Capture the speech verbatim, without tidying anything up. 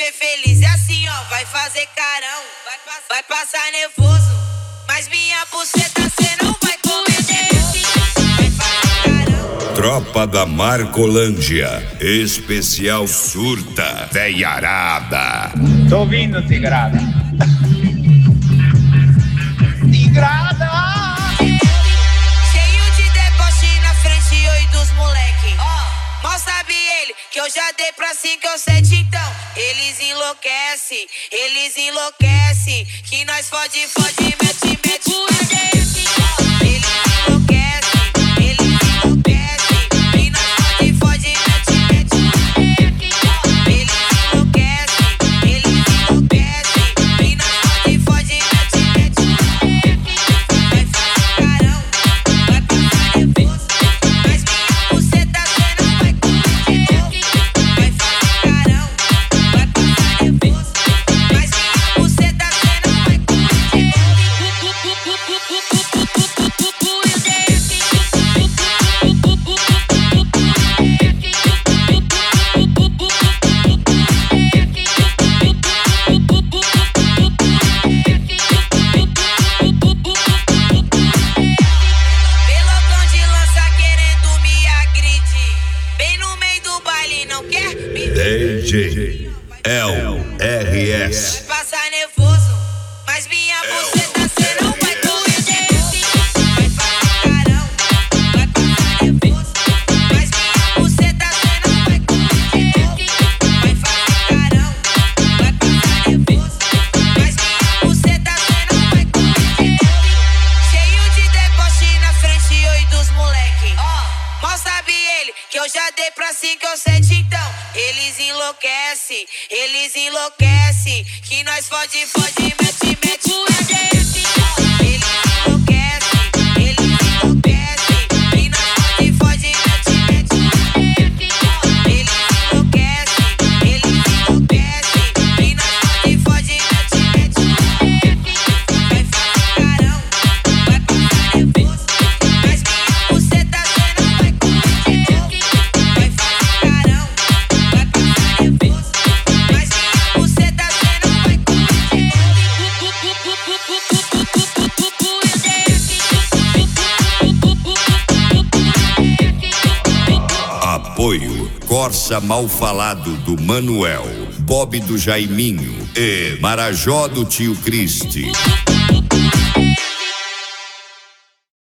ver feliz. É assim, ó, vai fazer carão, vai, vai passar nervoso, mas minha buceta cê não vai comer desse. Vai fazer carão. Tropa da Marcolândia, especial surta, veiarada. Tô ouvindo, Tigrada. Tigrada! Cheio de deboche na frente, oi dos moleque. Ó, mal sabe ele que eu já dei pra cinco ou sete, então eles enlouquecem, eles enlouquecem. Que nós fode, fode, mete, mete. Eles enlouquecem, eles enlouquecem. Que nós fode, fode, mete, mete. Eles enlouquecem, eles enlouquecem. Que nós fode, fode, mete, mete. Vai fazer carão, vai passar nervoso, mas minha buceta cê não vai comer. Vai fazer carão, vai passar nervoso, mas minha buceta cê não vai comer. Pelotão de lança querendo me agredir, bem no meio do baile, não quer me D J L R S. vai passar nervoso, mas minha buceta cê não vai comer. Vai fazer carão, vai passar nervoso, mas minha buceta cê não vai comer. Vai fazer carão, vai passar nervoso, mas minha buceta cê não vai comer. Cheio de deboche na frente, oi dos moleque. Ó, mal sabe ele que eu já dei pra cinco ou sete, então eles enlouquecem, eles enlouquecem. Que nós fode, fode, mete, mete. Eles enlouquecem, eles enlouquecem. Que nós fode, fode, mete, mete. Eles enlouquecem, eles enlouquecem. Que nós fode, fode, mete, mete. Vai fazer carão, vai passar nervoso, mas minha buceta cê não vai comer. Vai fazer carão, vai passar nervoso, mas minha buceta cê não vai comer. Apoio Corsa Mal Falado do Manuel, Bob do Jaiminho e Marajó do Tio Cristi.